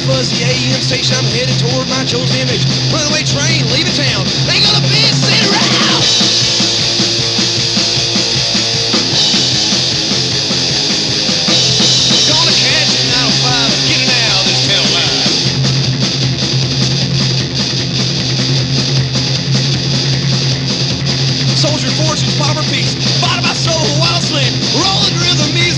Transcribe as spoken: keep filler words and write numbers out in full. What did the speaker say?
fuzzy A M station. I'm headed toward my chosen image. Runaway